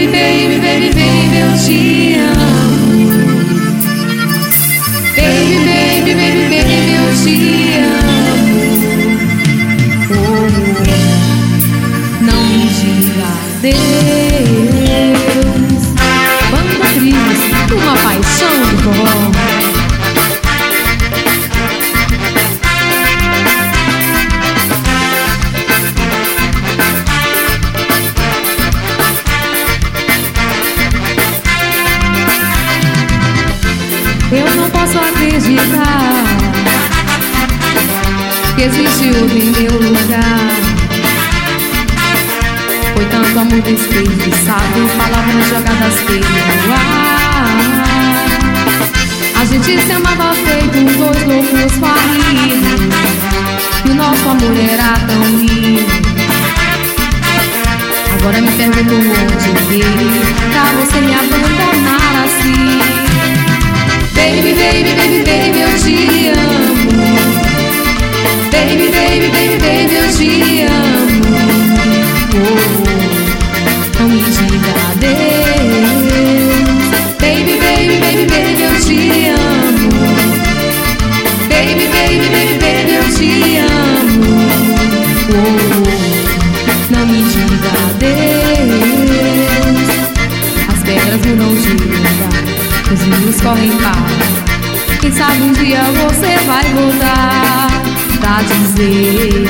baby, baby, baby, eu te amo. Baby, baby, baby, baby, eu te amo. Oh, não me diga adeus. Banda Trios, uma paixão do forró. Eu não posso acreditar que existe outro em meu lugar. Foi tanto amor desperdiçado, palavras jogadas pelo ar. A gente se amava feito dois loucos falidos, e o nosso amor era tão lindo. Agora me pergunto onde veio pra você me abandonar assim. Baby, baby, baby, baby, eu te amo. Baby, baby, baby, baby, eu te amo. Oh, não me diga adeus. Baby, baby, baby, baby, eu te amo. Baby, baby, baby, baby, eu te amo. Oh, não me diga adeus. As pedras mudam de lugar, os rios correm para. Quem sabe um dia você vai voltar pra dizer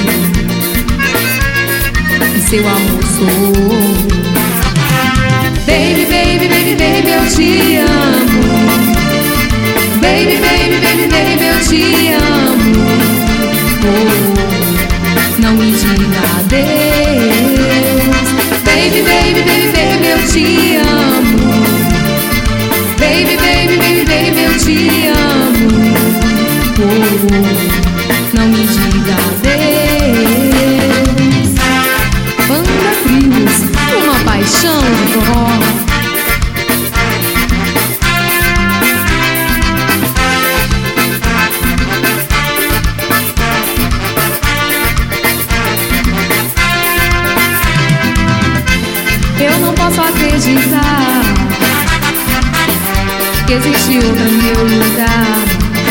que seu amor sou. Baby, baby, baby, baby, eu te amo. Baby, baby, baby, baby, eu te amo. Oh, não me diga adeus. Baby, baby, baby, baby, eu te amo. Baby, baby, baby, baby, eu te amo. Oh, não me diga adeus. Banda Trios, uma paixão de forró. Eu não posso acreditar que existe outra em meu lugar.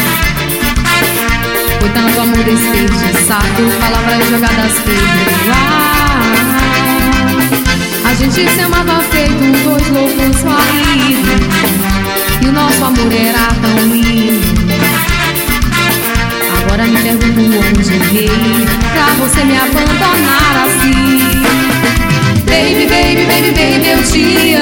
Foi tanto amor desperdiçado, palavras jogadas pelo ar. A gente se amava feito dois loucos falidos, e o nosso amor era tão lindo. Agora me pergunto onde errei pra você me abandonar assim. Baby, baby, baby, baby, eu te